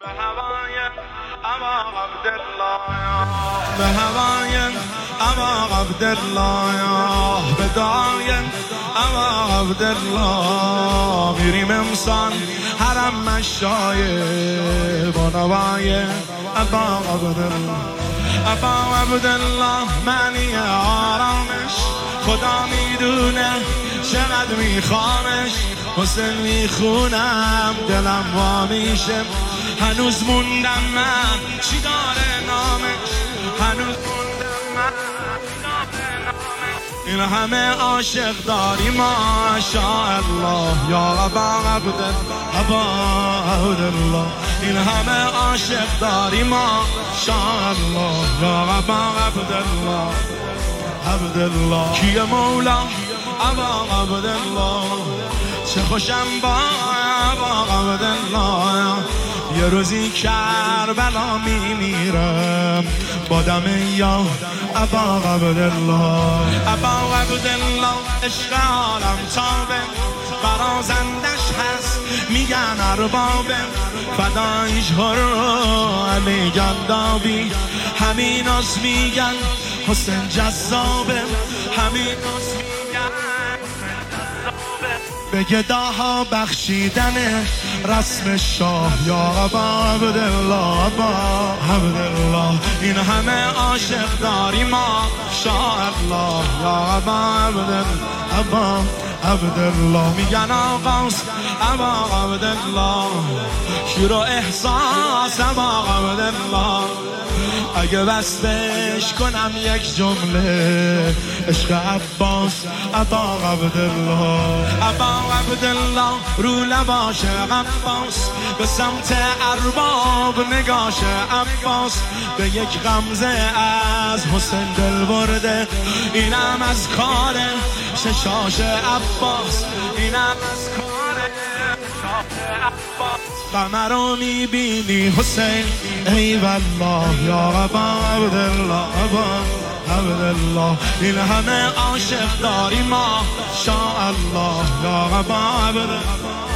به هوای ابا عبدالله، به هوای ابا عبدالله، به دعای ابا عبدالله میریم امسال حرم مشایه با نوای ابا عبدالله. ابا عبدالله معنی آرامش خدا میدونه چقدر میخوامش. حسین میخونم دلم وا میشه، هنوز موندم من چی داره نامش، هنوز موندم من چی داره نامش. این همه عاشق داری ماشاءالله یا ابا عبدالله، ابا عبدالله. این همه عاشق داری ماشاءالله یا ابا عبدالله، عبدالله. کیه مولا ابا عبدالله، چه خوشم با ابا عبدالله. یه روزی کربلا میمیرم با دم یا ابا عبدالله. ابا عبدالله عشق عالم تابه، برازندش هست میگن اربابه، فدایش هرو علی گندابی. همین از میگن حسین جذابه، همین از میگن به گداها بخشیدن رسم شاه یا ابا عبدالله، ابا عبدالله. این همه عاشق داری ماشاءالله یا ابا عبدالله، ابا عبدالله. میگن آقاست ابا عبدالله، شور و احساس ابا عبدالله. اگه وصفش کنم یک جمله، عشق عباس ابا عبدالله. ابا عبدالله رو لباش عباس، به سمت ارباب نگاش عباس. به یک غمزه از حسین دل برده، اینم از کار ششاش عباس، اینم از کار ششاش عباس. غمه رو میبینی حسین ای والله یا ابا عبدالله، ابا عبدالله. این همه عاشق داری ماشاءالله یا ابا عبدالله.